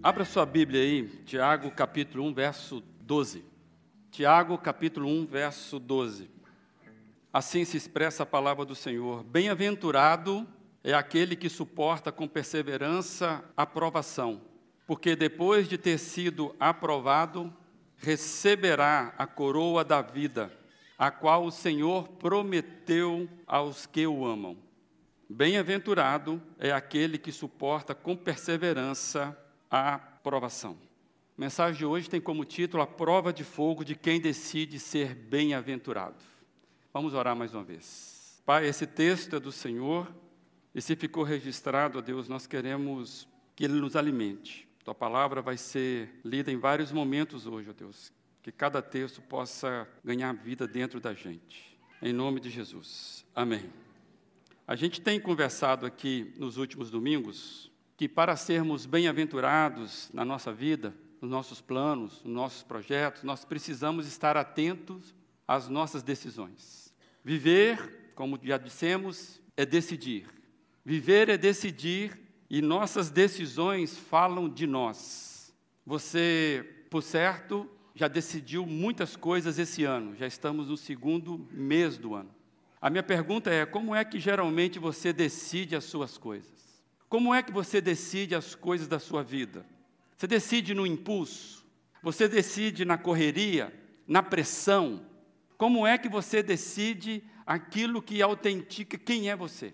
Abra sua Bíblia aí, Tiago capítulo 1, verso 12. Tiago capítulo 1, verso 12. Assim se expressa a palavra do Senhor. Bem-aventurado é aquele que suporta com perseverança a provação, porque depois de ter sido aprovado, receberá a coroa da vida, a qual o Senhor prometeu aos que o amam. Bem-aventurado é aquele que suporta com perseverança a provação. A mensagem de hoje tem como título a prova de fogo de quem decide ser bem-aventurado. Vamos orar mais uma vez. Pai, esse texto é do Senhor, e se ficou registrado, ó Deus, nós queremos que Ele nos alimente. Tua palavra vai ser lida em vários momentos hoje, ó Deus, que cada texto possa ganhar vida dentro da gente. Em nome de Jesus. Amém. A gente tem conversado aqui nos últimos domingos que para sermos bem-aventurados na nossa vida, nos nossos planos, nos nossos projetos, nós precisamos estar atentos às nossas decisões. Viver, como já dissemos, é decidir. Viver é decidir e nossas decisões falam de nós. Você, por certo, já decidiu muitas coisas esse ano, já estamos no segundo mês do ano. A minha pergunta é, como é que geralmente você decide as suas coisas? Como é que você decide as coisas da sua vida? Você decide no impulso? Você decide na correria? Na pressão? Como é que você decide aquilo que autentica quem é você?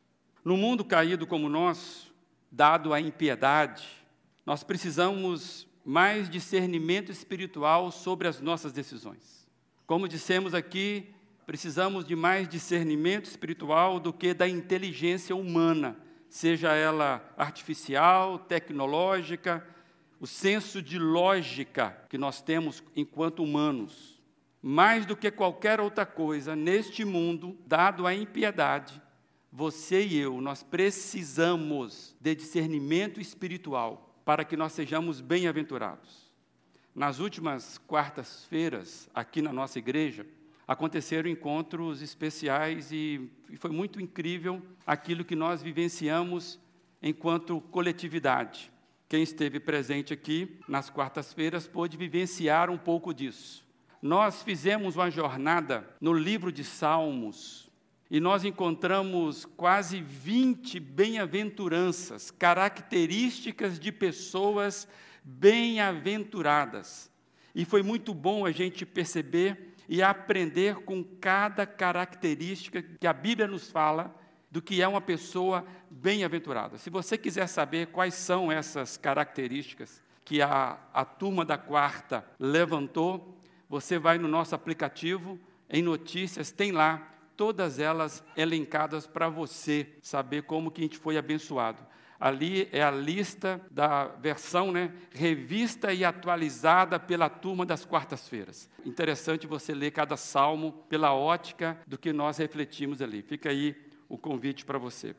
No mundo caído como o nosso, dado a impiedade, nós precisamos mais discernimento espiritual sobre as nossas decisões. Como dissemos aqui, precisamos de mais discernimento espiritual do que da inteligência humana, seja ela artificial, tecnológica, o senso de lógica que nós temos enquanto humanos. Mais do que qualquer outra coisa, neste mundo, dado a impiedade, você e eu, nós precisamos de discernimento espiritual para que nós sejamos bem-aventurados. Nas últimas quartas-feiras, aqui na nossa igreja, aconteceram encontros especiais e foi muito incrível aquilo que nós vivenciamos enquanto coletividade. Quem esteve presente aqui nas quartas-feiras pôde vivenciar um pouco disso. Nós fizemos uma jornada no livro de Salmos e nós encontramos quase 20 bem-aventuranças, características de pessoas bem-aventuradas. E foi muito bom a gente perceber e aprender com cada característica que a Bíblia nos fala do que é uma pessoa bem-aventurada. Se você quiser saber quais são essas características que a turma da quarta levantou, você vai no nosso aplicativo, em notícias, tem lá todas elas elencadas para você saber como que a gente foi abençoado. Ali é a lista da versão, revista e atualizada pela turma das quartas-feiras. Interessante você ler cada salmo pela ótica do que nós refletimos ali. Fica aí o convite para você.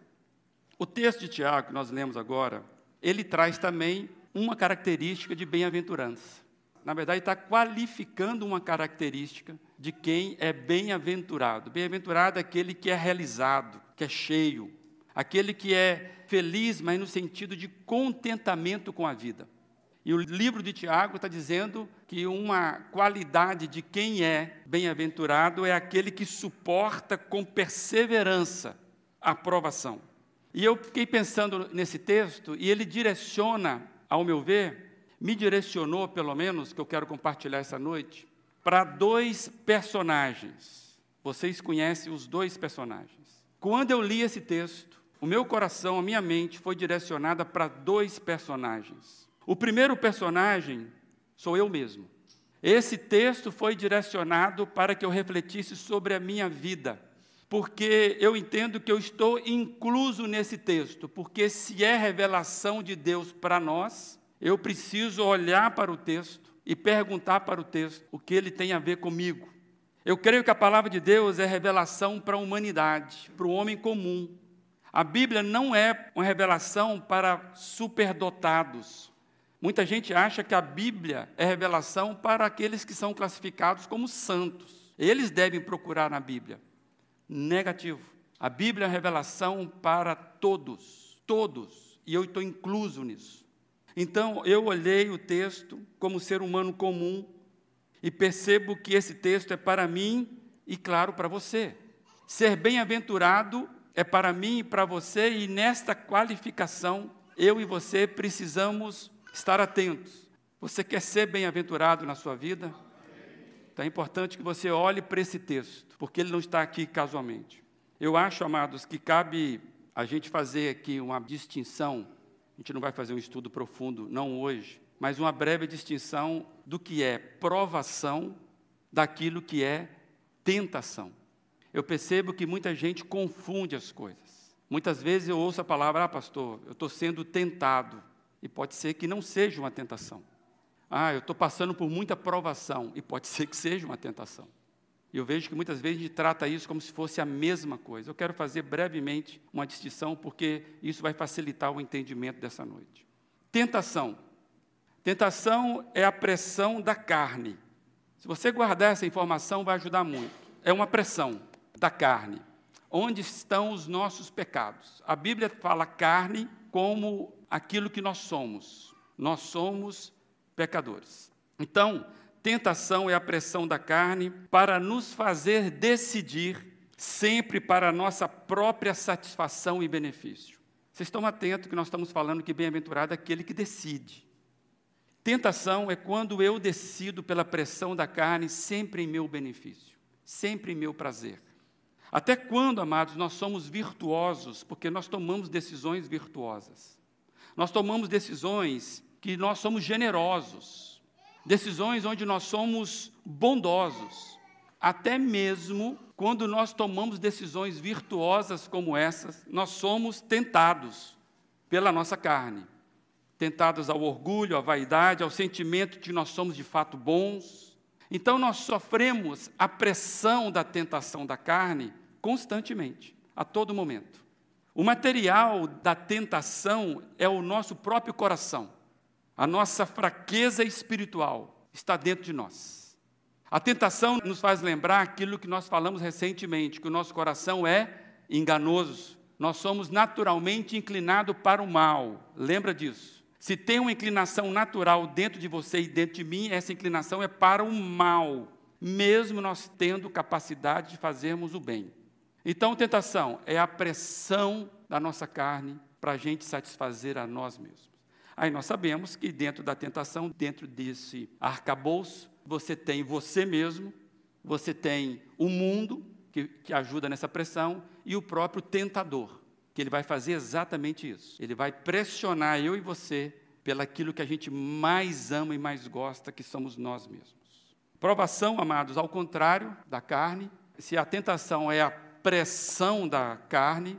O texto de Tiago, que nós lemos agora, ele traz também uma característica de bem-aventurança. Na verdade, está qualificando uma característica de quem é bem-aventurado. Bem-aventurado é aquele que é realizado, que é cheio, aquele que é feliz, mas no sentido de contentamento com a vida. E o livro de Tiago está dizendo que uma qualidade de quem é bem-aventurado é aquele que suporta com perseverança a provação. E eu fiquei pensando nesse texto, e ele direciona, ao meu ver, me direcionou, pelo menos, que eu quero compartilhar essa noite, para dois personagens. Vocês conhecem os dois personagens. Quando eu li esse texto, o meu coração, a minha mente foi direcionada para dois personagens. O primeiro personagem sou eu mesmo. Esse texto foi direcionado para que eu refletisse sobre a minha vida, porque eu entendo que eu estou incluso nesse texto, porque se é revelação de Deus para nós, eu preciso olhar para o texto e perguntar para o texto o que ele tem a ver comigo. Eu creio que a palavra de Deus é revelação para a humanidade, para o homem comum. A Bíblia não é uma revelação para superdotados. Muita gente acha que a Bíblia é revelação para aqueles que são classificados como santos. Eles devem procurar na Bíblia. Negativo. A Bíblia é uma revelação para todos, todos, e eu estou incluso nisso. Então, eu olhei o texto como ser humano comum e percebo que esse texto é para mim e, claro, para você. Ser bem-aventurado é para mim e para você, e nesta qualificação, eu e você precisamos estar atentos. Você quer ser bem-aventurado na sua vida? Então é importante que você olhe para esse texto, porque ele não está aqui casualmente. Eu acho, amados, que cabe a gente fazer aqui uma distinção. A gente não vai fazer um estudo profundo, não hoje, mas uma breve distinção do que é provação daquilo que é tentação. Eu percebo que muita gente confunde as coisas. Muitas vezes eu ouço a palavra, pastor, eu estou sendo tentado. E pode ser que não seja uma tentação. Eu estou passando por muita provação. E pode ser que seja uma tentação. E eu vejo que muitas vezes a gente trata isso como se fosse a mesma coisa. Eu quero fazer brevemente uma distinção, porque isso vai facilitar o entendimento dessa noite. Tentação. Tentação é a pressão da carne. Se você guardar essa informação, vai ajudar muito. É uma pressão da carne. Onde estão os nossos pecados? A Bíblia fala carne como aquilo que nós somos. Nós somos pecadores. Então, tentação é a pressão da carne para nos fazer decidir sempre para a nossa própria satisfação e benefício. Vocês estão atentos que nós estamos falando que bem-aventurado é aquele que decide. Tentação é quando eu decido pela pressão da carne sempre em meu benefício, sempre em meu prazer. Até quando, amados, nós somos virtuosos, porque nós tomamos decisões virtuosas. Nós tomamos decisões que nós somos generosos, decisões onde nós somos bondosos. Até mesmo quando nós tomamos decisões virtuosas como essas, nós somos tentados pela nossa carne. Tentados ao orgulho, à vaidade, ao sentimento de que nós somos de fato bons. Então nós sofremos a pressão da tentação da carne constantemente, a todo momento. O material da tentação é o nosso próprio coração. A nossa fraqueza espiritual está dentro de nós. A tentação nos faz lembrar aquilo que nós falamos recentemente, que o nosso coração é enganoso. Nós somos naturalmente inclinados para o mal. Lembra disso? Se tem uma inclinação natural dentro de você e dentro de mim, essa inclinação é para o mal, mesmo nós tendo capacidade de fazermos o bem. Então, tentação é a pressão da nossa carne para a gente satisfazer a nós mesmos. Aí nós sabemos que dentro da tentação, dentro desse arcabouço, você tem você mesmo, você tem o mundo, que ajuda nessa pressão, e o próprio tentador, que ele vai fazer exatamente isso. Ele vai pressionar eu e você pelaquilo que a gente mais ama e mais gosta, que somos nós mesmos. Provação, amados, ao contrário da carne, se a tentação é a pressão da carne,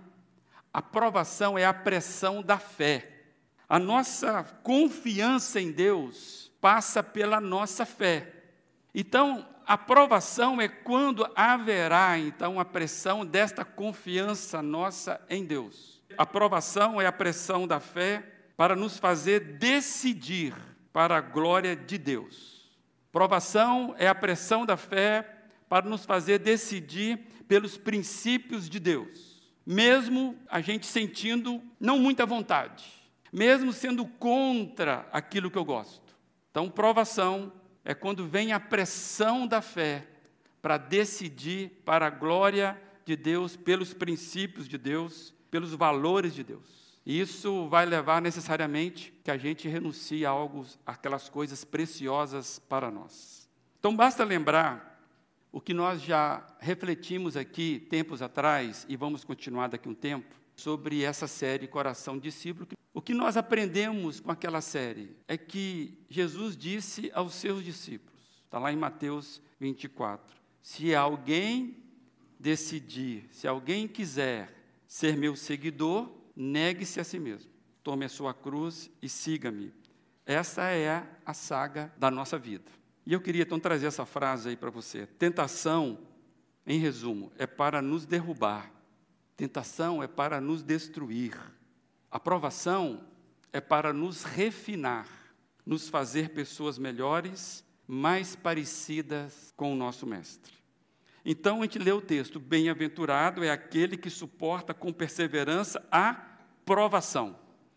a provação é a pressão da fé. A nossa confiança em Deus passa pela nossa fé. Então, a provação é quando haverá, então, a pressão desta confiança nossa em Deus. A provação é a pressão da fé para nos fazer decidir para a glória de Deus. Provação é a pressão da fé para nos fazer decidir pelos princípios de Deus. Mesmo a gente sentindo não muita vontade, mesmo sendo contra aquilo que eu gosto. Então, provação é quando vem a pressão da fé para decidir para a glória de Deus, pelos princípios de Deus, pelos valores de Deus. E isso vai levar necessariamente que a gente renuncie a algo, aquelas coisas preciosas para nós. Então, basta lembrar o que nós já refletimos aqui tempos atrás, e vamos continuar daqui a um tempo, sobre essa série Coração Discípulo. O que nós aprendemos com aquela série é que Jesus disse aos seus discípulos, está lá em Mateus 24, se alguém decidir, se alguém quiser ser meu seguidor, negue-se a si mesmo, tome a sua cruz e siga-me. Essa é a saga da nossa vida. E eu queria então trazer essa frase aí para você. Tentação, em resumo, é para nos derrubar. Tentação é para nos destruir. A provação é para nos refinar, nos fazer pessoas melhores, mais parecidas com o nosso Mestre. Então, a gente lê o texto, bem-aventurado é aquele que suporta com perseverança a provação.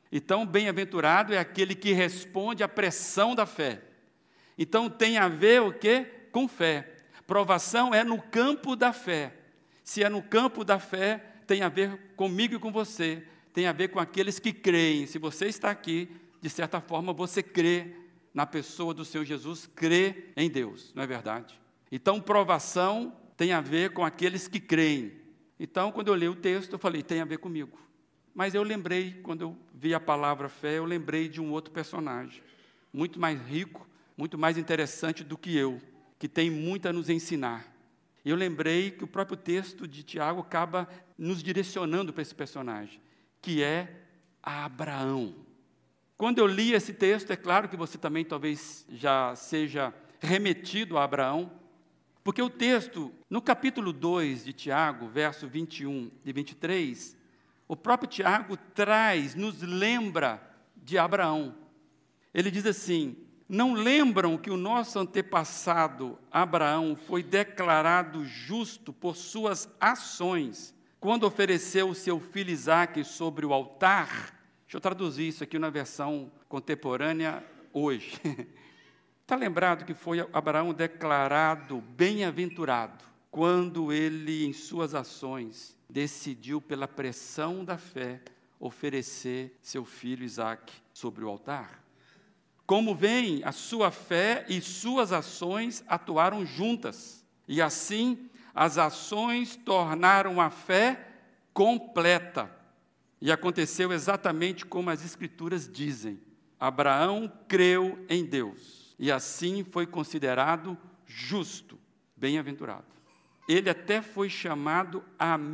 Então, bem-aventurado é aquele que responde à pressão da fé. Então, tem a ver o quê? Com fé. Provação é no campo da fé. Se é no campo da fé, tem a ver comigo e com você. Tem a ver com aqueles que creem. Se você está aqui, de certa forma, você crê na pessoa do Senhor Jesus, crê em Deus, não é verdade? Então, provação tem a ver com aqueles que creem. Então, quando eu li o texto, eu falei, tem a ver comigo. Mas eu lembrei, quando eu vi a palavra fé, eu lembrei de um outro personagem, muito mais rico, muito mais interessante do que eu, que tem muito a nos ensinar. E eu lembrei que o próprio texto de Tiago acaba nos direcionando para esse personagem, que é Abraão. Quando eu li esse texto, é claro que você também talvez já seja remetido a Abraão, porque o texto, no capítulo 2 de Tiago, verso 21 e 23, o próprio Tiago nos lembra de Abraão. Ele diz assim, não lembram que o nosso antepassado Abraão foi declarado justo por suas ações, quando ofereceu o seu filho Isaque sobre o altar? Deixa eu traduzir isso aqui na versão contemporânea hoje. Está lembrado que foi Abraão declarado bem-aventurado quando ele, em suas ações, decidiu, pela pressão da fé, oferecer seu filho Isaque sobre o altar? Como vem, a sua fé e suas ações atuaram juntas, e assim as ações tornaram a fé completa. E aconteceu exatamente como as Escrituras dizem. Abraão creu em Deus, e assim foi considerado justo, bem-aventurado. Ele até foi chamado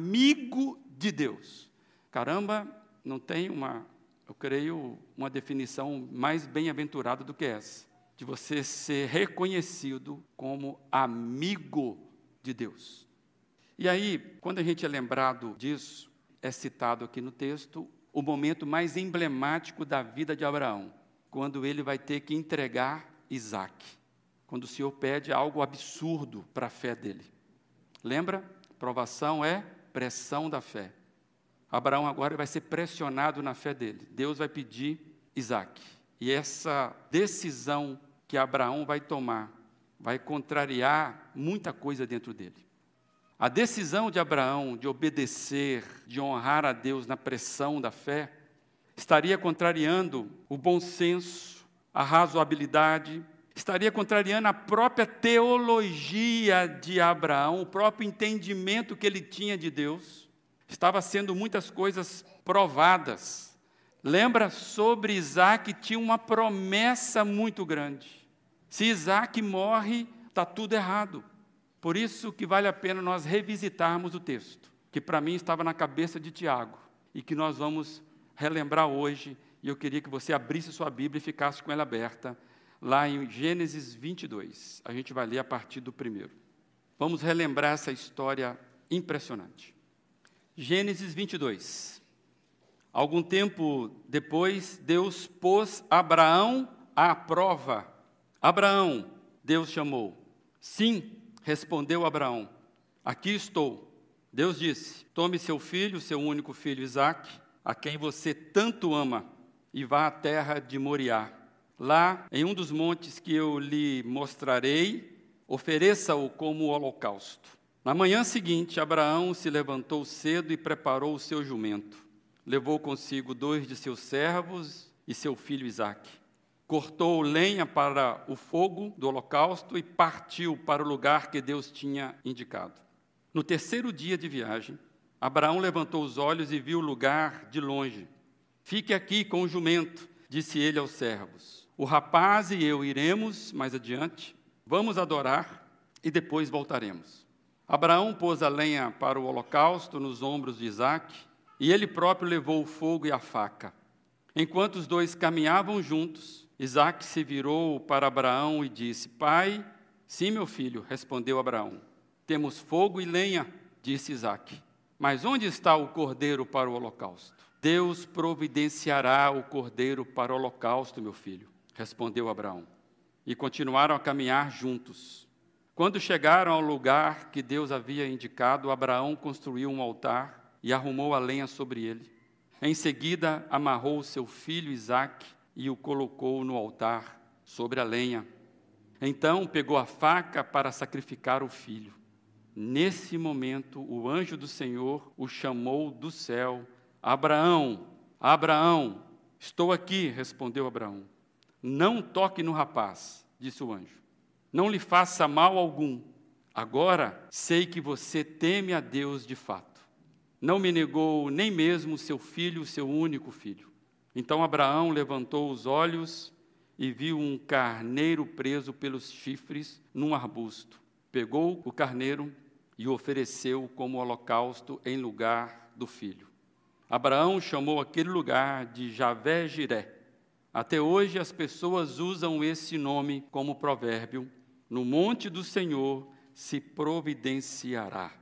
amigo de Deus. Caramba, não tem eu creio, uma definição mais bem-aventurada do que essa, de você ser reconhecido como amigo de Deus. E aí, quando a gente é lembrado disso, é citado aqui no texto o momento mais emblemático da vida de Abraão, quando ele vai ter que entregar Isaque, quando o Senhor pede algo absurdo para a fé dele. Lembra? Provação é pressão da fé. Abraão agora vai ser pressionado na fé dele. Deus vai pedir Isaque. E essa decisão que Abraão vai tomar vai contrariar muita coisa dentro dele. A decisão de Abraão de obedecer, de honrar a Deus na pressão da fé, estaria contrariando o bom senso, a razoabilidade, estaria contrariando a própria teologia de Abraão, o próprio entendimento que ele tinha de Deus. Estava sendo muitas coisas provadas. Lembra, sobre Isaque tinha uma promessa muito grande. Se Isaque morre, está tudo errado. Por isso que vale a pena nós revisitarmos o texto, que para mim estava na cabeça de Tiago, e que nós vamos relembrar hoje, e eu queria que você abrisse sua Bíblia e ficasse com ela aberta, lá em Gênesis 22. A gente vai ler a partir do 1º. Vamos relembrar essa história impressionante. Gênesis 22. Algum tempo depois, Deus pôs Abraão à prova. Abraão, Deus chamou. Sim, respondeu Abraão, aqui estou. Deus disse, tome seu filho, seu único filho Isaque, a quem você tanto ama, e vá à terra de Moriá. Lá, em um dos montes que eu lhe mostrarei, ofereça-o como holocausto. Na manhã seguinte, Abraão se levantou cedo e preparou o seu jumento. Levou consigo 2 de seus servos e seu filho Isaque. Cortou lenha para o fogo do holocausto e partiu para o lugar que Deus tinha indicado. No 3º dia de viagem, Abraão levantou os olhos e viu o lugar de longe. Fique aqui com o jumento, disse ele aos servos. O rapaz e eu iremos mais adiante, vamos adorar e depois voltaremos. Abraão pôs a lenha para o holocausto nos ombros de Isaque, e ele próprio levou o fogo e a faca. Enquanto os dois caminhavam juntos, Isaque se virou para Abraão e disse, Pai, sim, meu filho, respondeu Abraão. Temos fogo e lenha, disse Isaque. Mas onde está o cordeiro para o holocausto? Deus providenciará o cordeiro para o holocausto, meu filho, respondeu Abraão. E continuaram a caminhar juntos. Quando chegaram ao lugar que Deus havia indicado, Abraão construiu um altar e arrumou a lenha sobre ele. Em seguida, amarrou seu filho Isaque e o colocou no altar sobre a lenha. Então, pegou a faca para sacrificar o filho. Nesse momento, o anjo do Senhor o chamou do céu. Abraão, Abraão, estou aqui, respondeu Abraão. Não toque no rapaz, disse o anjo. Não lhe faça mal algum. Agora sei que você teme a Deus de fato. Não me negou nem mesmo seu filho, seu único filho. Então Abraão levantou os olhos e viu um carneiro preso pelos chifres num arbusto. Pegou o carneiro e o ofereceu como holocausto em lugar do filho. Abraão chamou aquele lugar de Javé-Jiré. Até hoje as pessoas usam esse nome como provérbio. No monte do Senhor se providenciará.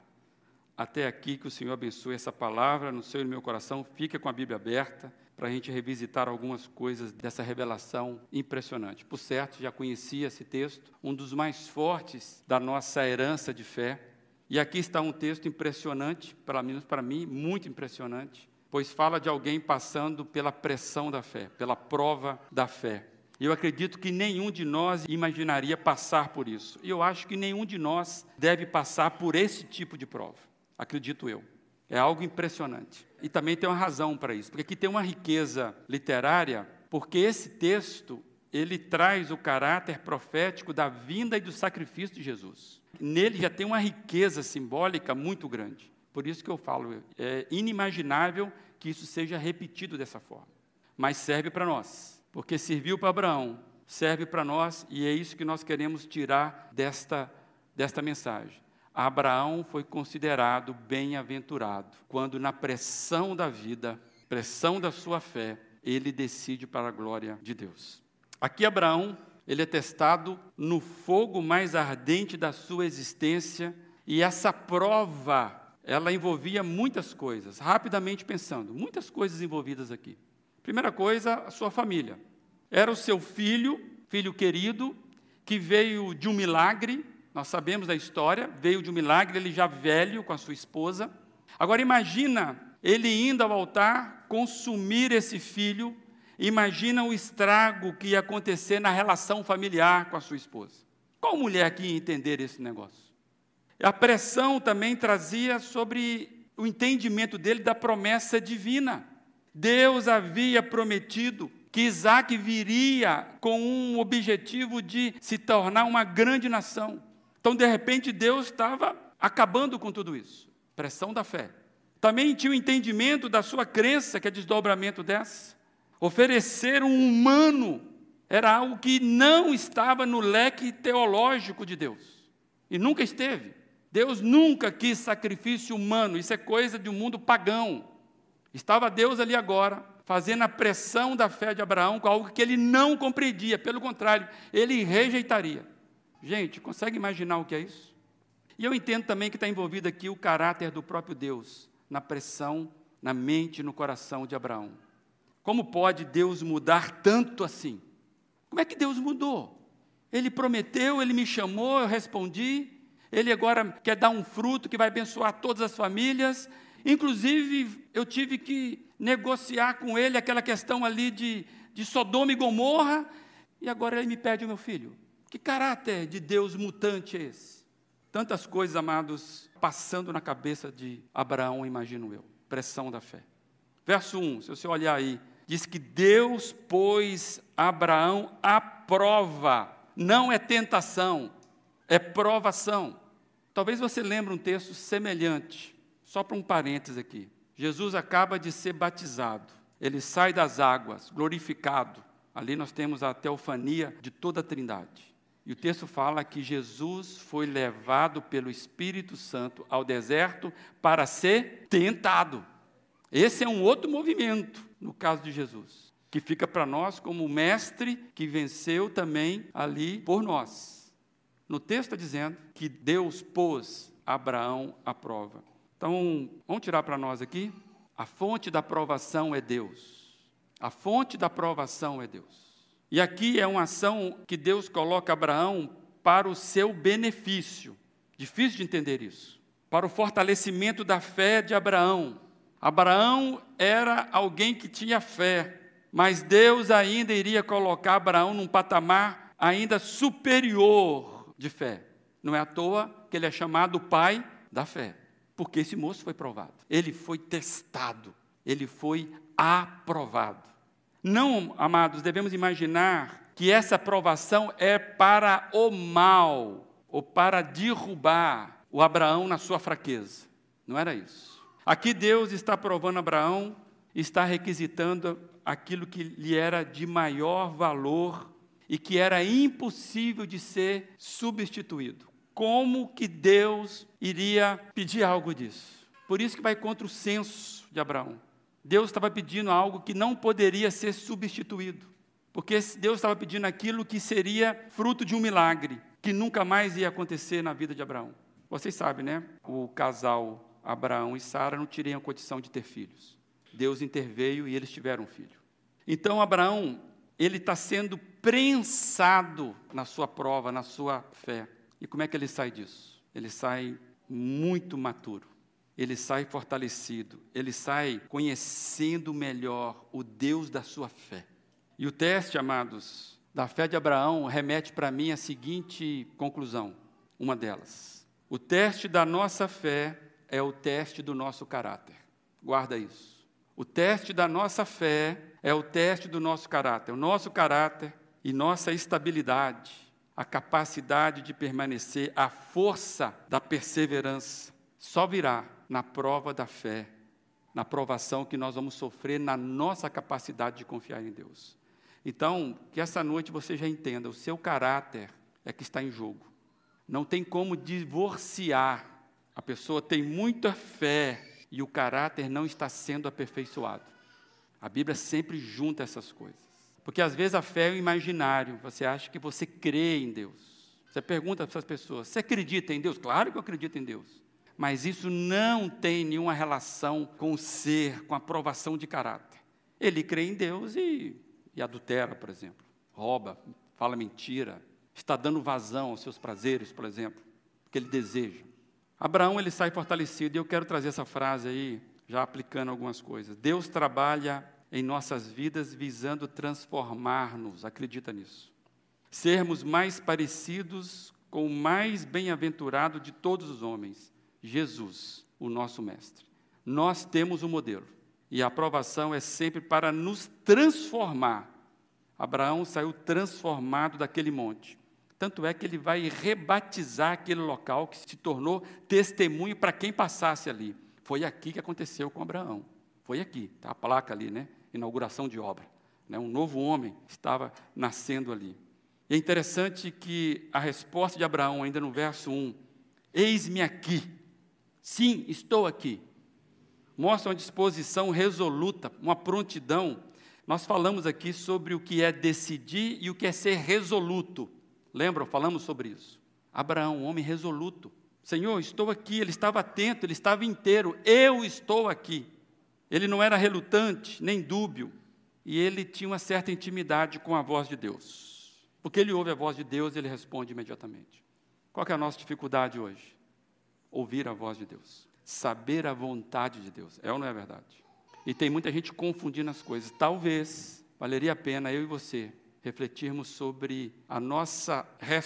Até aqui, que o Senhor abençoe essa palavra no seu e no meu coração. Fica com a Bíblia aberta para a gente revisitar algumas coisas dessa revelação impressionante. Por certo, já conhecia esse texto, um dos mais fortes da nossa herança de fé. E aqui está um texto impressionante, pelo menos para mim, muito impressionante, pois fala de alguém passando pela pressão da fé, pela prova da fé. E eu acredito que nenhum de nós imaginaria passar por isso. E eu acho que nenhum de nós deve passar por esse tipo de prova. Acredito eu. É algo impressionante. E também tem uma razão para isso, porque aqui tem uma riqueza literária, porque esse texto, ele traz o caráter profético da vinda e do sacrifício de Jesus. Nele já tem uma riqueza simbólica muito grande. Por isso que eu falo, é inimaginável que isso seja repetido dessa forma. Mas serve para nós, porque serviu para Abraão, serve para nós, e é isso que nós queremos tirar desta mensagem. Abraão foi considerado bem-aventurado, quando na pressão da vida, pressão da sua fé, ele decide para a glória de Deus. Aqui Abraão, ele é testado no fogo mais ardente da sua existência, e essa prova, ela envolvia muitas coisas, rapidamente pensando, muitas coisas envolvidas aqui. Primeira coisa, a sua família. Era o seu filho querido, que veio de um milagre. Nós sabemos da história, veio de um milagre, ele já velho com a sua esposa. Agora imagina ele indo ao altar, consumir esse filho, imagina o estrago que ia acontecer na relação familiar com a sua esposa. Qual mulher que ia entender esse negócio? A pressão também trazia sobre o entendimento dele da promessa divina. Deus havia prometido que Isaque viria com um objetivo de se tornar uma grande nação. Então, de repente, Deus estava acabando com tudo isso. Pressão da fé. Também tinha o entendimento da sua crença, que é desdobramento dessa. Oferecer um humano era algo que não estava no leque teológico de Deus. E nunca esteve. Deus nunca quis sacrifício humano. Isso é coisa de um mundo pagão. Estava Deus ali agora, fazendo a pressão da fé de Abraão com algo que ele não compreendia. Pelo contrário, ele rejeitaria. Gente, consegue imaginar o que é isso? E eu entendo também que está envolvido aqui o caráter do próprio Deus, na pressão, na mente e no coração de Abraão. Como pode Deus mudar tanto assim? Como é que Deus mudou? Ele prometeu, ele me chamou, eu respondi. Ele agora quer dar um fruto que vai abençoar todas as famílias. Inclusive, eu tive que negociar com ele aquela questão ali de Sodoma e Gomorra. E agora ele me pede o meu filho. Que caráter de Deus mutante é esse? Tantas coisas, amados, passando na cabeça de Abraão, imagino eu. Pressão da fé. Verso 1, se você olhar aí, diz que Deus pôs Abraão à prova. Não é tentação, é provação. Talvez você lembre um texto semelhante. Só para um parênteses aqui. Jesus acaba de ser batizado. Ele sai das águas, glorificado. Ali nós temos a teofania de toda a Trindade. E o texto fala que Jesus foi levado pelo Espírito Santo ao deserto para ser tentado. Esse é um outro movimento, no caso de Jesus, que fica para nós como o mestre que venceu também ali por nós. No texto está dizendo que Deus pôs Abraão à prova. Então, vamos tirar para nós aqui. A fonte da provação é Deus. A fonte da provação é Deus. E aqui é uma ação que Deus coloca Abraão para o seu benefício. Difícil de entender isso. Para o fortalecimento da fé de Abraão. Abraão era alguém que tinha fé, mas Deus ainda iria colocar Abraão num patamar ainda superior de fé. Não é à toa que ele é chamado o pai da fé, porque esse moço foi provado, ele foi testado, ele foi aprovado. Não, amados, devemos imaginar que essa aprovação é para o mal, ou para derrubar o Abraão na sua fraqueza. Não era isso. Aqui Deus está provando Abraão, está requisitando aquilo que lhe era de maior valor e que era impossível de ser substituído. Como que Deus iria pedir algo disso? Por isso que vai contra o senso de Abraão. Deus estava pedindo algo que não poderia ser substituído, porque Deus estava pedindo aquilo que seria fruto de um milagre, que nunca mais ia acontecer na vida de Abraão. Vocês sabem, né? O casal Abraão e Sara não tinham condição de ter filhos. Deus interveio e eles tiveram um filho. Então, Abraão, ele está sendo prensado na sua prova, na sua fé. E como é que ele sai disso? Ele sai muito maturo. Ele sai fortalecido, ele sai conhecendo melhor o Deus da sua fé. E o teste, amados, da fé de Abraão remete para mim a seguinte conclusão, uma delas. O teste da nossa fé é o teste do nosso caráter. Guarda isso. O teste da nossa fé é o teste do nosso caráter. O nosso caráter e nossa estabilidade, a capacidade de permanecer, a força da perseverança, só virá na prova da fé, na provação que nós vamos sofrer na nossa capacidade de confiar em Deus. Então, que essa noite você já entenda, o seu caráter é que está em jogo. Não tem como divorciar. A pessoa tem muita fé e o caráter não está sendo aperfeiçoado. A Bíblia sempre junta essas coisas. Porque às vezes a fé é o imaginário, você acha que você crê em Deus. Você pergunta para essas pessoas, você acredita em Deus? Claro que eu acredito em Deus. Mas isso não tem nenhuma relação com o ser, com a aprovação de caráter. Ele crê em Deus e adultera, por exemplo, rouba, fala mentira, está dando vazão aos seus prazeres, por exemplo, que ele deseja. Abraão, ele sai fortalecido, e eu quero trazer essa frase aí, já aplicando algumas coisas. Deus trabalha em nossas vidas visando transformar-nos, acredita nisso. Sermos mais parecidos com o mais bem-aventurado de todos os homens, Jesus, o nosso mestre. Nós temos um modelo, e a aprovação é sempre para nos transformar. Abraão saiu transformado daquele monte. Tanto é que ele vai rebatizar aquele local que se tornou testemunho para quem passasse ali. Foi aqui que aconteceu com Abraão. Foi aqui, está a placa ali, né? Inauguração de obra. Né? Um novo homem estava nascendo ali. E é interessante que a resposta de Abraão, ainda no verso 1, eis-me aqui. Sim, estou aqui. Mostra uma disposição resoluta, uma prontidão. Nós falamos aqui sobre o que é decidir e o que é ser resoluto. Lembram? Falamos sobre isso. Abraão, um homem resoluto. Senhor, estou aqui. Ele estava atento, ele estava inteiro. Eu estou aqui. Ele não era relutante, nem dúbio. E ele tinha uma certa intimidade com a voz de Deus. Porque ele ouve a voz de Deus e ele responde imediatamente. Qual que é a nossa dificuldade hoje? Ouvir a voz de Deus, saber a vontade de Deus, é ou não é verdade? E tem muita gente confundindo as coisas. Talvez valeria a pena eu e você refletirmos sobre a nossa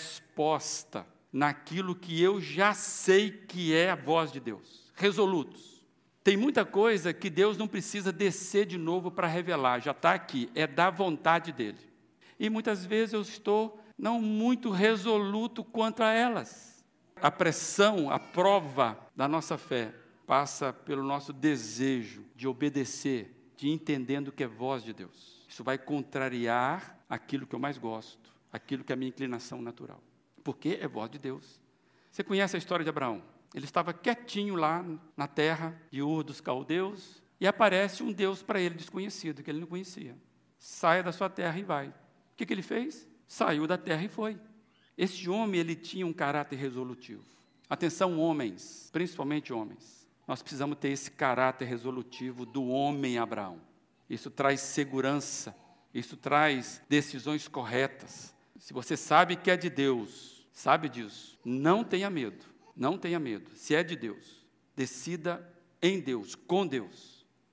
resposta naquilo que eu já sei que é a voz de Deus, resolutos. Tem muita coisa que Deus não precisa descer de novo para revelar, já está aqui, é da vontade dEle. E muitas vezes eu estou não muito resoluto quanto a elas. A pressão, a prova da nossa fé passa pelo nosso desejo de obedecer, de entendendo que é voz de Deus. Isso vai contrariar aquilo que eu mais gosto, aquilo que é a minha inclinação natural. Porque é voz de Deus. Você conhece a história de Abraão? Ele estava quietinho lá na terra de Ur dos Caldeus e aparece um Deus para ele desconhecido, que ele não conhecia. Saia da sua terra e vai. O que ele fez? Saiu da terra e foi. Esse homem, ele tinha um caráter resolutivo. Atenção, homens, principalmente homens. Nós precisamos ter esse caráter resolutivo do homem Abraão. Isso traz segurança, isso traz decisões corretas. Se você sabe que é de Deus, sabe disso, não tenha medo, não tenha medo. Se é de Deus, decida em Deus, com Deus.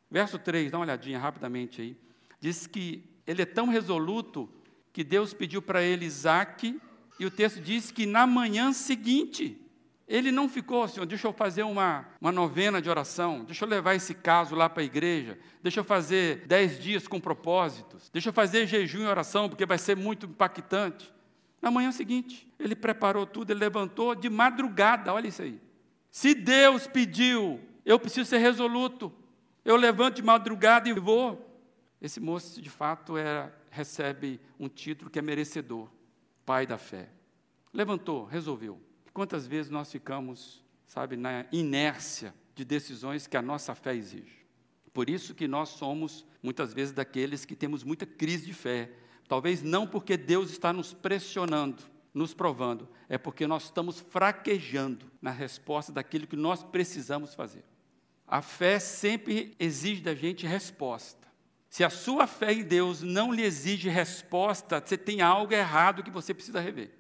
Verso 3, dá uma olhadinha rapidamente aí. Diz que ele é tão resoluto que Deus pediu para ele Isaque, e o texto diz que na manhã seguinte, ele não ficou, Senhor, deixa eu fazer uma novena de oração, deixa eu levar esse caso lá para a igreja, deixa eu fazer 10 dias com propósitos, deixa eu fazer jejum e oração, porque vai ser muito impactante. Na manhã seguinte, ele preparou tudo, ele levantou de madrugada, olha isso aí. Se Deus pediu, eu preciso ser resoluto, eu levanto de madrugada e vou. Esse moço, de fato, recebe um título que é merecedor, pai da fé. Levantou, resolveu. Quantas vezes nós ficamos, sabe, na inércia de decisões que a nossa fé exige. Por isso que nós somos, muitas vezes, daqueles que temos muita crise de fé. Talvez não porque Deus está nos pressionando, nos provando, é porque nós estamos fraquejando na resposta daquilo que nós precisamos fazer. A fé sempre exige da gente resposta. Se a sua fé em Deus não lhe exige resposta, você tem algo errado que você precisa rever.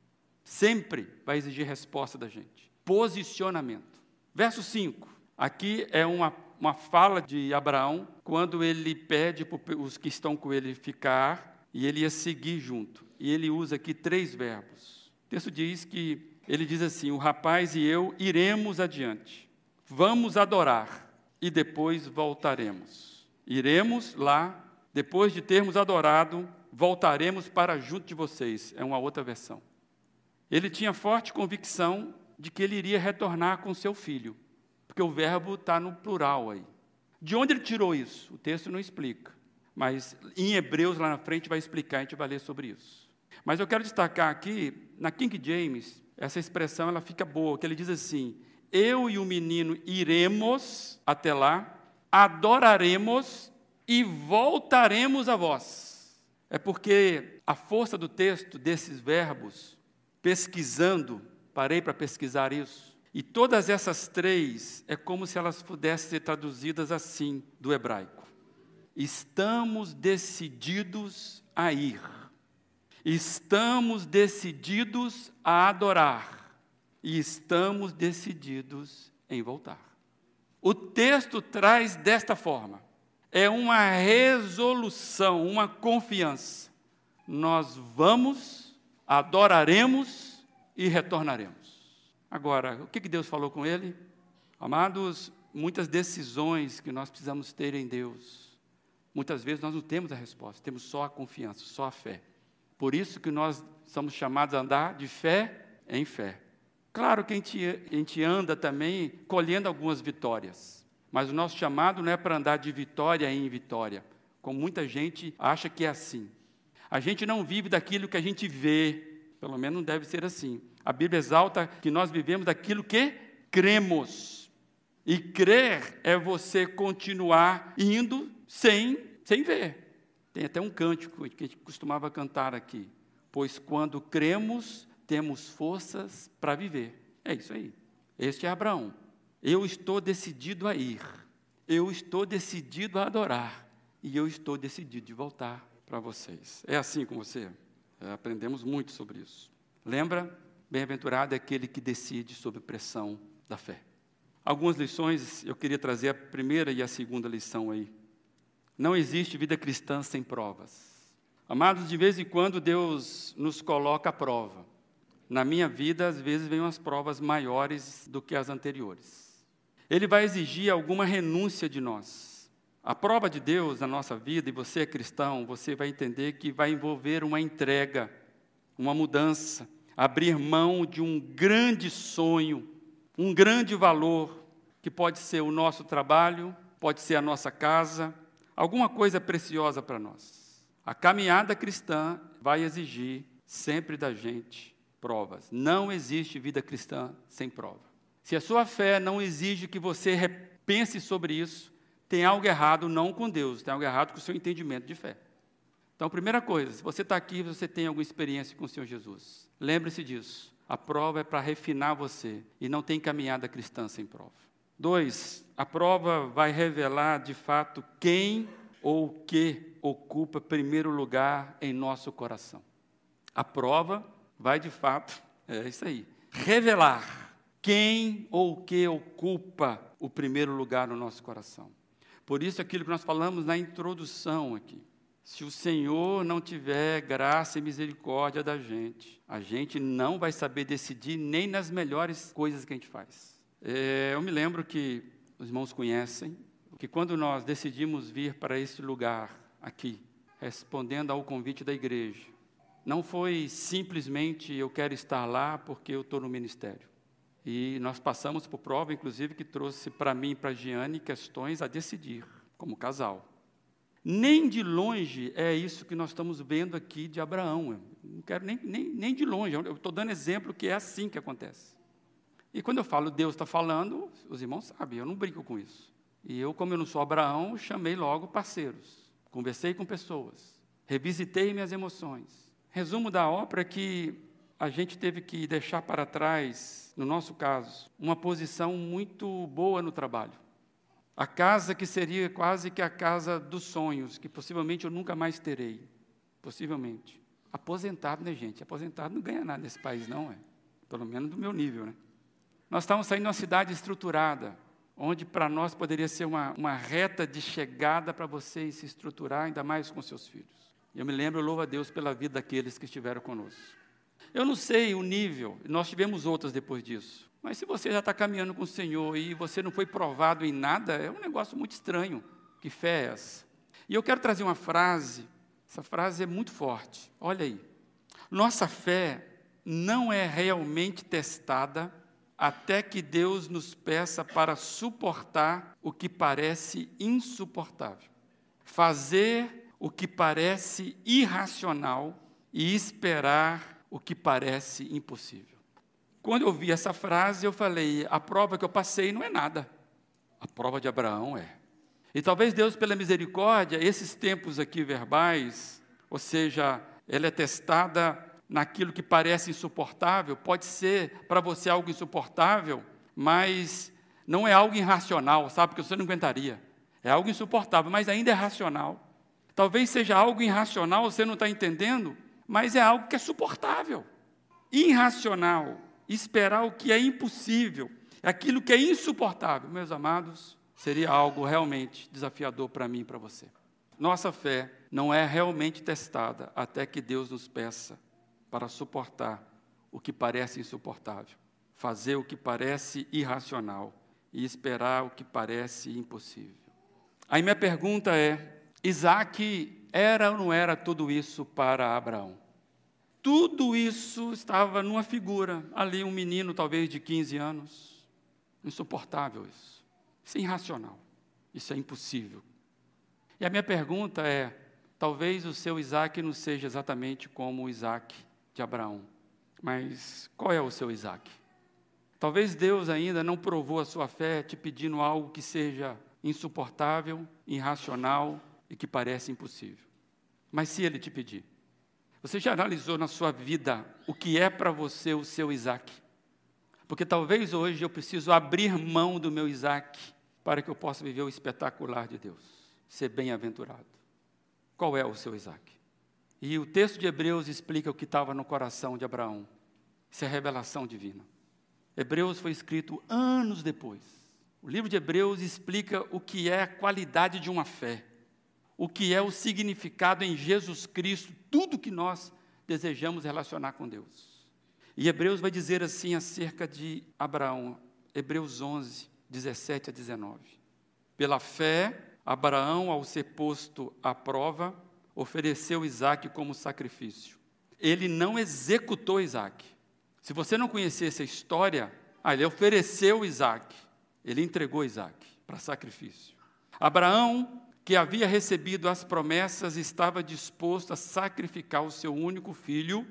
Sempre vai exigir resposta da gente. Posicionamento. Verso 5. Aqui é uma fala de Abraão, quando ele pede para os que estão com ele ficar, e ele ia seguir junto. E ele usa aqui 3 verbos. O texto diz que, ele diz assim, o rapaz e eu iremos adiante. Vamos adorar e depois voltaremos. Iremos lá, depois de termos adorado, voltaremos para junto de vocês. É uma outra versão. Ele tinha forte convicção de que ele iria retornar com seu filho, porque o verbo está no plural aí. De onde ele tirou isso? O texto não explica, mas em Hebreus, lá na frente, vai explicar, a gente vai ler sobre isso. Mas eu quero destacar aqui, na King James, essa expressão ela fica boa, que ele diz assim, eu e o menino iremos até lá, adoraremos e voltaremos a vós. É porque a força do texto, desses verbos, pesquisando, parei para pesquisar isso, e todas essas 3 é como se elas pudessem ser traduzidas assim, do hebraico. Estamos decididos a ir. Estamos decididos a adorar. E estamos decididos em voltar. O texto traz desta forma. É uma resolução, uma confiança. Nós vamos, adoraremos e retornaremos. Agora, o que Deus falou com ele? Amados, muitas decisões que nós precisamos ter em Deus, muitas vezes nós não temos a resposta, temos só a confiança, só a fé. Por isso que nós somos chamados a andar de fé em fé. Claro que a gente anda também colhendo algumas vitórias, mas o nosso chamado não é para andar de vitória em vitória, como muita gente acha que é assim. A gente não vive daquilo que a gente vê, pelo menos não deve ser assim. A Bíblia exalta que nós vivemos daquilo que cremos. E crer é você continuar indo sem ver. Tem até um cântico que a gente costumava cantar aqui. Pois quando cremos, temos forças para viver. É isso aí. Este é Abraão. Eu estou decidido a ir. Eu estou decidido a adorar. E eu estou decidido de voltar para vocês. É assim com você? Aprendemos muito sobre isso. Lembra? Bem-aventurado é aquele que decide sob pressão da fé. Algumas lições, eu queria trazer a primeira e a segunda lição aí. Não existe vida cristã sem provas. Amados, de vez em quando Deus nos coloca à prova. Na minha vida, às vezes, vêm umas provas maiores do que as anteriores. Ele vai exigir alguma renúncia de nós. A prova de Deus na nossa vida, e você é cristão, você vai entender que vai envolver uma entrega, uma mudança, abrir mão de um grande sonho, um grande valor, que pode ser o nosso trabalho, pode ser a nossa casa, alguma coisa preciosa para nós. A caminhada cristã vai exigir sempre da gente provas. Não existe vida cristã sem prova. Se a sua fé não exige que você repense sobre isso, tem algo errado não com Deus, tem algo errado com o seu entendimento de fé. Então, primeira coisa, se você está aqui, você tem alguma experiência com o Senhor Jesus. Lembre-se disso. A prova é para refinar você e não tem caminhada cristã sem prova. 2, a prova vai revelar, de fato, quem ou o que ocupa primeiro lugar em nosso coração. A prova vai, de fato, é isso aí, revelar quem ou o que ocupa o primeiro lugar no nosso coração. Por isso, aquilo que nós falamos na introdução aqui. Se o Senhor não tiver graça e misericórdia da gente, a gente não vai saber decidir nem nas melhores coisas que a gente faz. Eu me lembro que os irmãos conhecem, que quando nós decidimos vir para esse lugar aqui, respondendo ao convite da igreja, não foi simplesmente eu quero estar lá porque eu estou no ministério. E nós passamos por prova, inclusive, que trouxe para mim e para a Giane questões a decidir, como casal. Nem de longe é isso que nós estamos vendo aqui de Abraão. Eu não quero nem de longe, eu estou dando exemplo que é assim que acontece. E quando eu falo Deus está falando, os irmãos sabem, eu não brinco com isso. E eu, como eu não sou Abraão, chamei logo parceiros, conversei com pessoas, revisitei minhas emoções. Resumo da ópera é que a gente teve que deixar para trás, no nosso caso, uma posição muito boa no trabalho. A casa que seria quase que a casa dos sonhos, que possivelmente eu nunca mais terei. Possivelmente. Aposentado, né, gente? Aposentado não ganha nada nesse país, não é? Pelo menos do meu nível, né? Nós estávamos saindo de uma cidade estruturada, onde para nós poderia ser uma reta de chegada para você se estruturar, ainda mais com seus filhos. Eu me lembro, eu louvo a Deus pela vida daqueles que estiveram conosco. Eu não sei o nível, nós tivemos outras depois disso. Mas se você já está caminhando com o Senhor e você não foi provado em nada, é um negócio muito estranho. Que fé é essa? E eu quero trazer uma frase, essa frase é muito forte. Olha aí. Nossa fé não é realmente testada até que Deus nos peça para suportar o que parece insuportável. Fazer o que parece irracional e esperar o que parece impossível. Quando eu vi essa frase, eu falei, a prova que eu passei não é nada. A prova de Abraão é. E talvez Deus, pela misericórdia, esses tempos aqui verbais, ou seja, ela é testada naquilo que parece insuportável, pode ser para você algo insuportável, mas não é algo irracional, sabe, que você não aguentaria. É algo insuportável, mas ainda é racional. Talvez seja algo irracional, você não está entendendo, mas é algo que é suportável. Irracional. Esperar o que é impossível, aquilo que é insuportável, meus amados, seria algo realmente desafiador para mim e para você. Nossa fé não é realmente testada até que Deus nos peça para suportar o que parece insuportável, fazer o que parece irracional e esperar o que parece impossível. Aí minha pergunta é, Isaac era ou não era tudo isso para Abraão? Tudo isso estava numa figura, ali um menino talvez de 15 anos, insuportável isso, isso é irracional, isso é impossível. E a minha pergunta é, talvez o seu Isaac não seja exatamente como o Isaac de Abraão, mas qual é o seu Isaac? Talvez Deus ainda não provou a sua fé te pedindo algo que seja insuportável, irracional e que parece impossível. Mas se Ele te pedir, você já analisou na sua vida o que é para você o seu Isaac? Porque talvez hoje eu preciso abrir mão do meu Isaac para que eu possa viver o espetacular de Deus, ser bem-aventurado. Qual é o seu Isaac? E o texto de Hebreus explica o que estava no coração de Abraão. Isso é revelação divina. Hebreus foi escrito anos depois. O livro de Hebreus explica o que é a qualidade de uma fé. O que é o significado em Jesus Cristo, tudo que nós desejamos relacionar com Deus. E Hebreus vai dizer assim acerca de Abraão, Hebreus 11, 17 a 19. Pela fé, Abraão, ao ser posto à prova, ofereceu Isaque como sacrifício. Ele não executou Isaque. Se você não conhecesse a história, ele ofereceu Isaque. Ele entregou Isaque para sacrifício. Abraão, que havia recebido as promessas, estava disposto a sacrificar o seu único filho,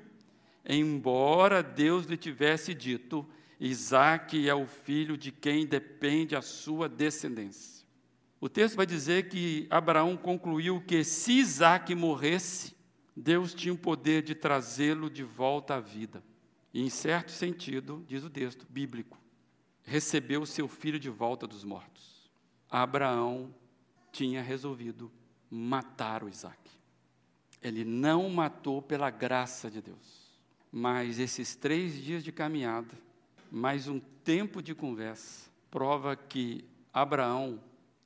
embora Deus lhe tivesse dito, Isaque é o filho de quem depende a sua descendência. O texto vai dizer que Abraão concluiu que se Isaque morresse, Deus tinha o poder de trazê-lo de volta à vida. E em certo sentido, diz o texto bíblico, recebeu seu filho de volta dos mortos. Abraão tinha resolvido matar o Isaque. Ele não matou pela graça de Deus, mas esses 3 dias de caminhada, mais um tempo de conversa, prova que Abraão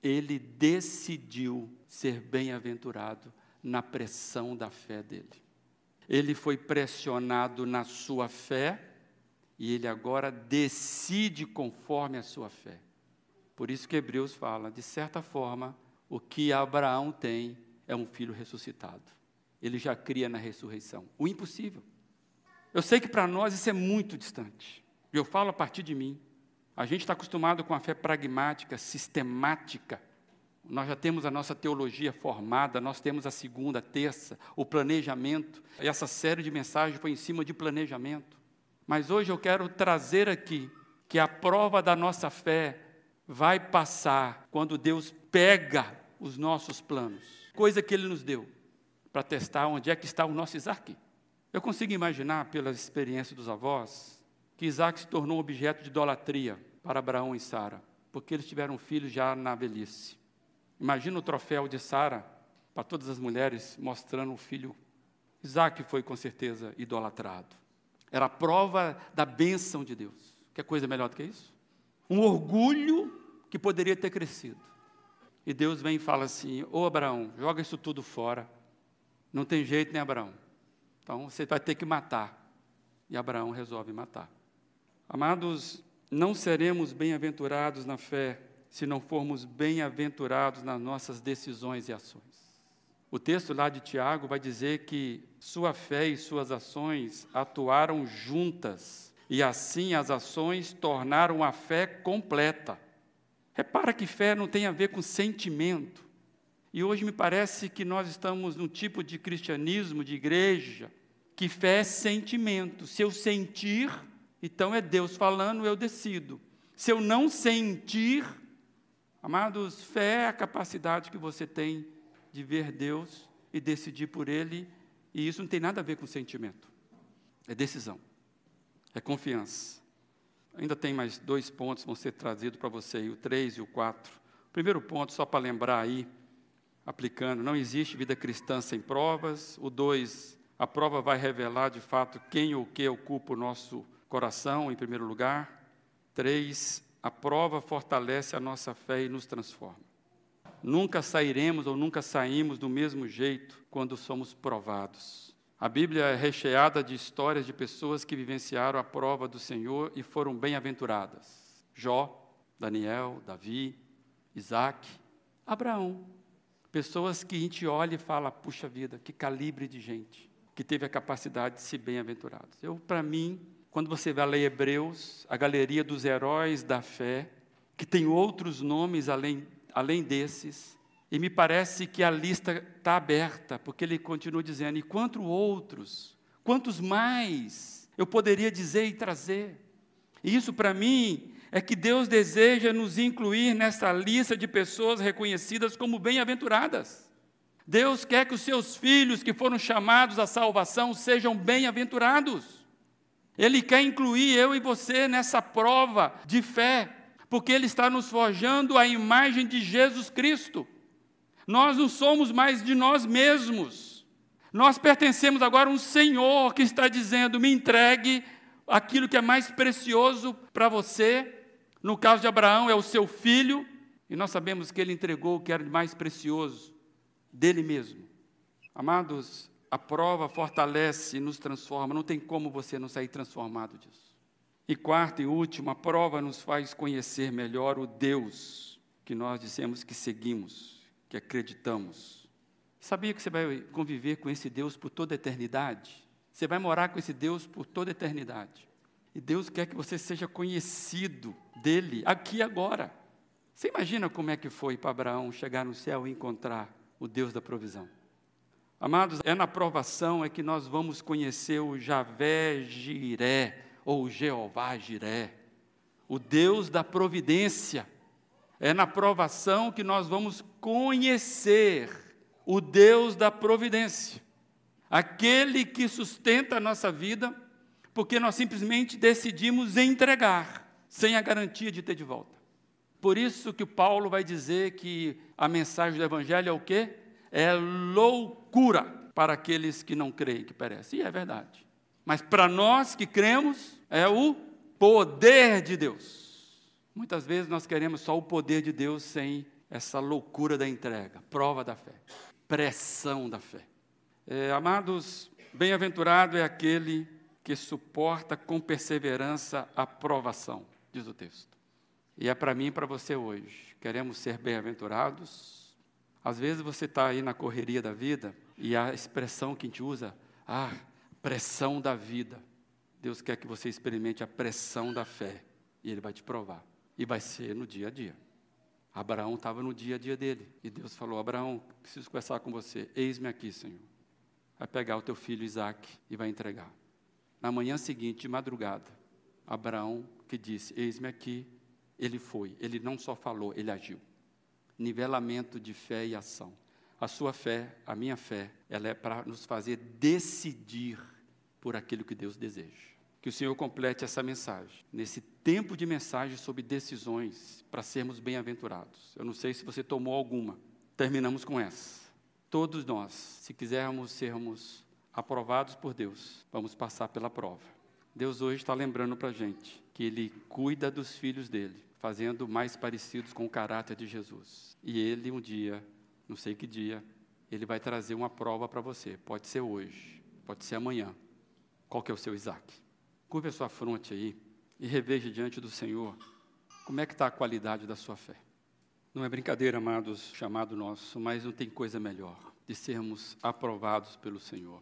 ele decidiu ser bem-aventurado na pressão da fé dele. Ele foi pressionado na sua fé e ele agora decide conforme a sua fé. Por isso que Hebreus fala, de certa forma, o que Abraão tem é um filho ressuscitado. Ele já cria na ressurreição. O impossível. Eu sei que para nós isso é muito distante. E eu falo a partir de mim. A gente está acostumado com a fé pragmática, sistemática. Nós já temos a nossa teologia formada, nós temos a segunda, a terça, o planejamento. E essa série de mensagens foi em cima de planejamento. Mas hoje eu quero trazer aqui que a prova da nossa fé vai passar quando Deus pega os nossos planos, coisa que Ele nos deu, para testar onde é que está o nosso Isaac. Eu consigo imaginar, pela experiência dos avós, que Isaac se tornou um objeto de idolatria para Abraão e Sara, porque eles tiveram filhos já na velhice. Imagina o troféu de Sara para todas as mulheres, mostrando o filho. Isaac foi, com certeza, idolatrado. Era a prova da bênção de Deus. Quer coisa melhor do que isso? Um orgulho que poderia ter crescido. E Deus vem e fala assim, ô Abraão, joga isso tudo fora. Não tem jeito, né, Abraão? Então, você vai ter que matar. E Abraão resolve matar. Amados, não seremos bem-aventurados na fé se não formos bem-aventurados nas nossas decisões e ações. O texto lá de Tiago vai dizer que sua fé e suas ações atuaram juntas, e assim as ações tornaram a fé completa. Repara que fé não tem a ver com sentimento. E hoje me parece que nós estamos num tipo de cristianismo, de igreja, que fé é sentimento. Se eu sentir, então é Deus falando, eu decido. Se eu não sentir, amados, fé é a capacidade que você tem de ver Deus e decidir por Ele, e isso não tem nada a ver com sentimento. É decisão, é confiança. Ainda tem mais 2 pontos que vão ser trazidos para você, o 3 e o 4. Primeiro ponto, só para lembrar aí, aplicando, não existe vida cristã sem provas. O 2, a prova vai revelar de fato quem ou o que ocupa o nosso coração, em primeiro lugar. 3, a prova fortalece a nossa fé e nos transforma. Nunca sairemos ou nunca saímos do mesmo jeito quando somos provados. A Bíblia é recheada de histórias de pessoas que vivenciaram a prova do Senhor e foram bem-aventuradas. Jó, Daniel, Davi, Isaac, Abraão. Pessoas que a gente olha e fala, puxa vida, que calibre de gente que teve a capacidade de ser bem-aventurados. Para mim, quando você vai ler Hebreus, a galeria dos heróis da fé, que tem outros nomes além desses, e me parece que a lista está aberta, porque ele continua dizendo, e quantos mais eu poderia dizer e trazer? E isso para mim é que Deus deseja nos incluir nessa lista de pessoas reconhecidas como bem-aventuradas. Deus quer que os seus filhos que foram chamados à salvação sejam bem-aventurados. Ele quer incluir eu e você nessa prova de fé, porque Ele está nos forjando a imagem de Jesus Cristo. Nós não somos mais de nós mesmos. Nós pertencemos agora a um Senhor que está dizendo, me entregue aquilo que é mais precioso para você. No caso de Abraão, é o seu filho, e nós sabemos que ele entregou o que era mais precioso, dele mesmo. Amados, a prova fortalece e nos transforma, não tem como você não sair transformado disso. E quarto e último, a prova nos faz conhecer melhor o Deus que nós dissemos que seguimos, que acreditamos. Sabia que você vai conviver com esse Deus por toda a eternidade? Você vai morar com esse Deus por toda a eternidade. E Deus quer que você seja conhecido dele aqui e agora. Você imagina como é que foi para Abraão chegar no céu e encontrar o Deus da provisão? Amados, é na provação que nós vamos conhecer o Javé Jiré, ou Jeová Jiré, o Deus da providência. É na provação que nós vamos conhecer o Deus da providência, aquele que sustenta a nossa vida, porque nós simplesmente decidimos entregar, sem a garantia de ter de volta. Por isso que o Paulo vai dizer que a mensagem do Evangelho é o quê? É loucura para aqueles que não creem, que perecem. E é verdade. Mas para nós que cremos, é o poder de Deus. Muitas vezes nós queremos só o poder de Deus sem essa loucura da entrega, prova da fé, pressão da fé. Amados, bem-aventurado é aquele que suporta com perseverança a provação, diz o texto. E é para mim e para você hoje. Queremos ser bem-aventurados? Às vezes você está aí na correria da vida e a expressão que a gente usa, pressão da vida. Deus quer que você experimente a pressão da fé e Ele vai te provar. E vai ser no dia a dia. Abraão estava no dia a dia dele. E Deus falou, Abraão, preciso conversar com você. Eis-me aqui, Senhor. Vai pegar o teu filho Isaque e vai entregar. Na manhã seguinte, de madrugada, Abraão, que disse, eis-me aqui, ele foi. Ele não só falou, ele agiu. Nivelamento de fé e ação. A sua fé, a minha fé, ela é para nos fazer decidir por aquilo que Deus deseja. Que o Senhor complete essa mensagem, nesse tempo de mensagem sobre decisões, para sermos bem-aventurados. Eu não sei se você tomou alguma. Terminamos com essa. Todos nós, se quisermos sermos aprovados por Deus, vamos passar pela prova. Deus hoje está lembrando para a gente que Ele cuida dos filhos dEle, fazendo mais parecidos com o caráter de Jesus. E Ele um dia, não sei que dia, Ele vai trazer uma prova para você. Pode ser hoje, pode ser amanhã. Qual que é o seu Isaque? Curva a sua fronte aí e reveja diante do Senhor como é que está a qualidade da sua fé. Não é brincadeira, amados, chamado nosso, mas não tem coisa melhor de sermos aprovados pelo Senhor.